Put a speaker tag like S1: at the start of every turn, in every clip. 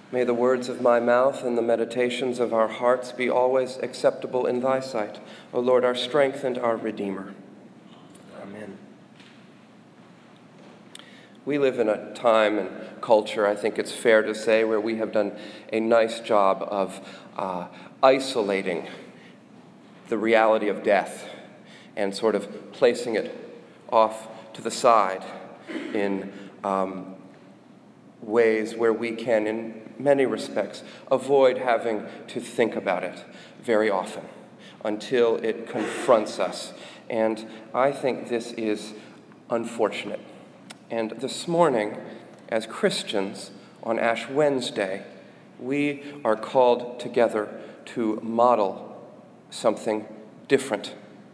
S1: May the words of my mouth and the meditations of our hearts be always acceptable in thy sight, O Lord, our strength and our Redeemer. Amen. We live in a time and culture, I think it's fair to say, where we have done a nice job of isolating the reality of death and sort of placing it off to the side in ways where we can, in many respects, avoid having to think about it very often until it confronts us. And I think this is unfortunate. And this morning, as Christians, on Ash Wednesday, we are called together to model something different.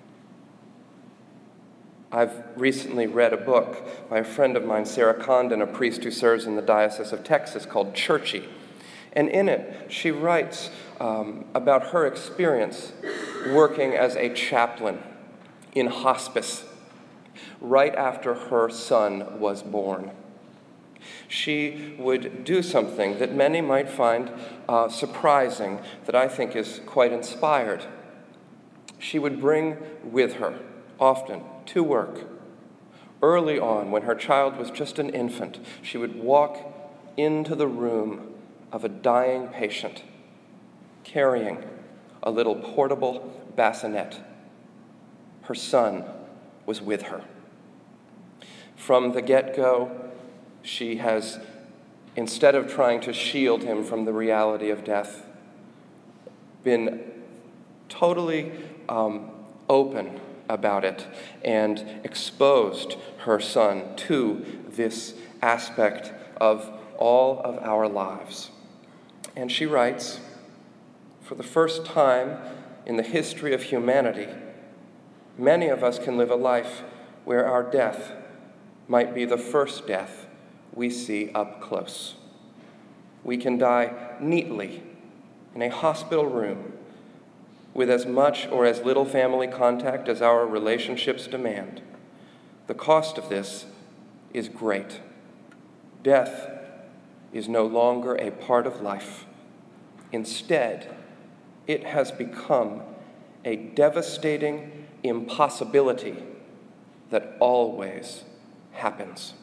S1: I've recently read a book by a friend of mine, Sarah Condon, a priest who serves in the Diocese of Texas, called Churchy. And in it, she writes about her experience working as a chaplain in hospice right after her son was born. She would do something that many might find surprising, that I think is quite inspired. She would bring with her, often, to work. Early on, when her child was just an infant, she would walk into the room of a dying patient, carrying a little portable bassinet. Her son was with her. From the get-go, she has, instead of trying to shield him from the reality of death, been totally open about it and exposed her son to this aspect of all of our lives. And she writes, for the first time in the history of humanity, many of us can live a life where our death might be the first death we see up close. We can die neatly in a hospital room with as much or as little family contact as our relationships demand. The cost of this is great. Death is no longer a part of life. Instead, it has become a devastating impossibility that always happens.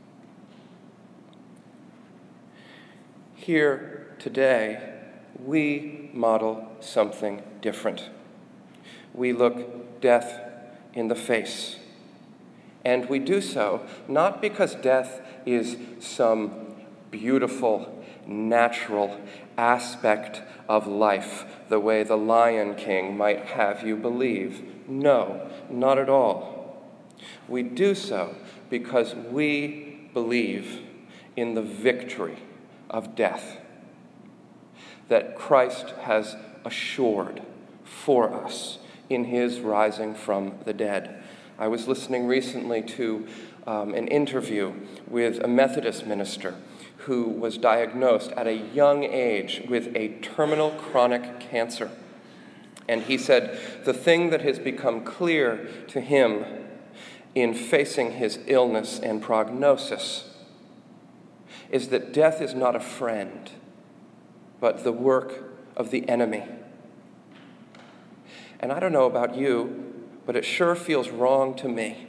S1: Here today, we model something different. We look death in the face. And we do so not because death is some beautiful, natural aspect of life, the way the Lion King might have you believe. No, not at all. We do so because we believe in the victory of death that Christ has assured for us in his rising from the dead. I was listening recently to an interview with a Methodist minister who was diagnosed at a young age with a terminal chronic cancer. And he said, the thing that has become clear to him in facing his illness and prognosis is that death is not a friend, but the work of the enemy. And I don't know about you, but it sure feels wrong to me.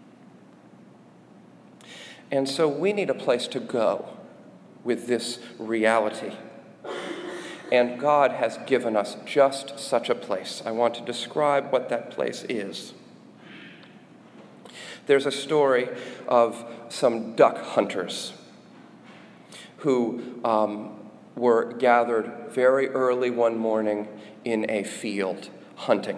S1: And so we need a place to go with this reality. And God has given us just such a place. I want to describe what that place is. There's a story of some duck hunters who were gathered very early one morning in a field hunting.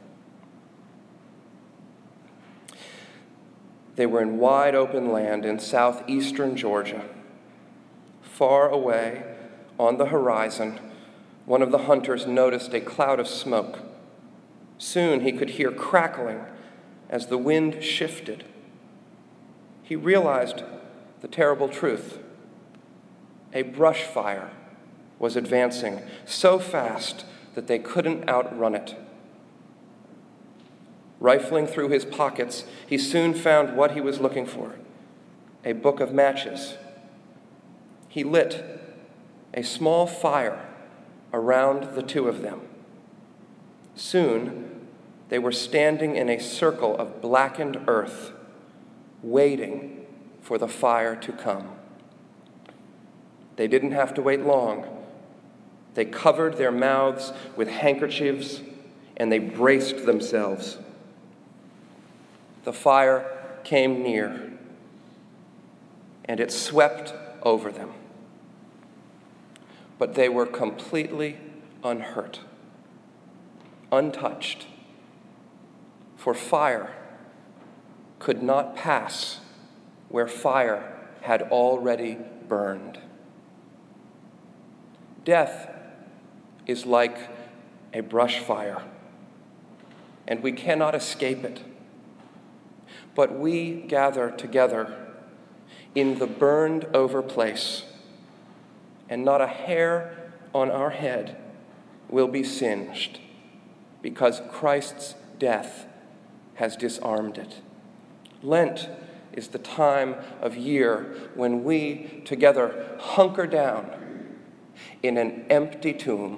S1: They were in wide open land in southeastern Georgia. Far away on the horizon, one of the hunters noticed a cloud of smoke. Soon he could hear crackling as the wind shifted. He realized the terrible truth. A brush fire was advancing so fast that they couldn't outrun it. Rifling through his pockets, he soon found what he was looking for, a book of matches. He lit a small fire around the two of them. Soon, they were standing in a circle of blackened earth, waiting for the fire to come. They didn't have to wait long. They covered their mouths with handkerchiefs and they braced themselves. The fire came near and it swept over them. But they were completely unhurt, untouched, for fire could not pass where fire had already burned. Death is like a brush fire, and we cannot escape it. But we gather together in the burned over place, and not a hair on our head will be singed, because Christ's death has disarmed it. Lent is the time of year when we together hunker down in an empty tomb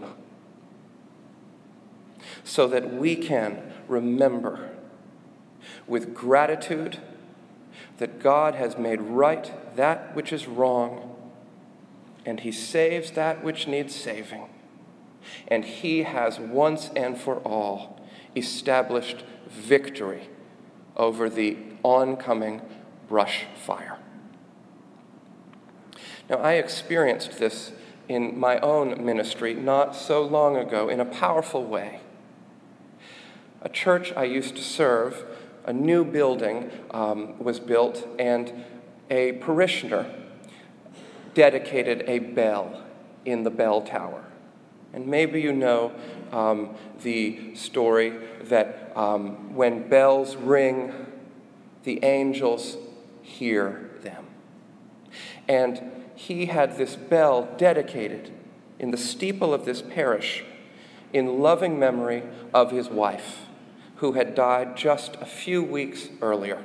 S1: so that we can remember with gratitude that God has made right that which is wrong, and he saves that which needs saving, and he has once and for all established victory over the oncoming brush fire. Now, I experienced this in my own ministry not so long ago in a powerful way. A church I used to serve, a new building was built, and a parishioner dedicated a bell in the bell tower. And maybe you know the story that when bells ring, the angels hear them. And he had this bell dedicated in the steeple of this parish in loving memory of his wife, who had died just a few weeks earlier.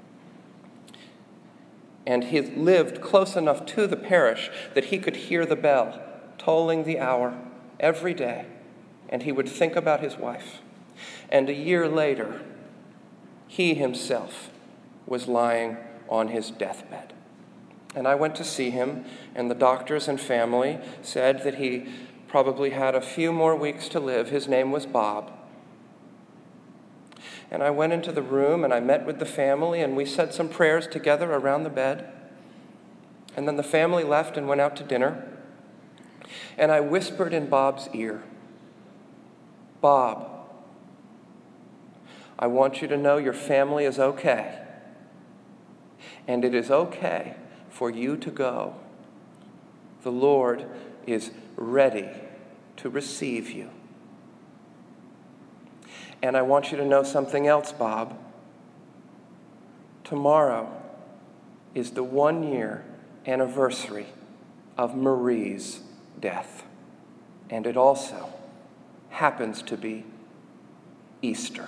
S1: And he lived close enough to the parish that he could hear the bell tolling the hour every day, and he would think about his wife. And a year later, he himself was lying on his deathbed. And I went to see him, and the doctors and family said that he probably had a few more weeks to live. His name was Bob. And I went into the room, and I met with the family, and we said some prayers together around the bed. And then the family left and went out to dinner. And I whispered in Bob's ear, "Bob, I want you to know your family is okay. And it is okay for you to go. The Lord is ready to receive you. And I want you to know something else, Bob. Tomorrow is the 1-year anniversary of Marie's death. And it also happens to be Easter."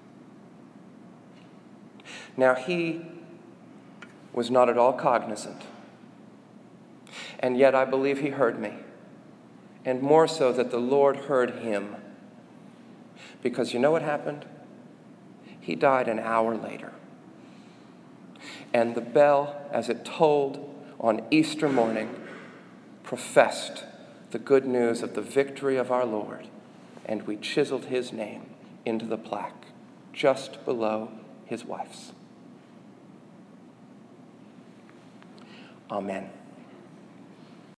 S1: Now, he was not at all cognizant. And yet I believe he heard me. And more so that the Lord heard him. Because you know what happened? He died an hour later. And the bell, as it tolled on Easter morning, professed the good news of the victory of our Lord. And we chiseled his name into the plaque just below his wife's. Amen.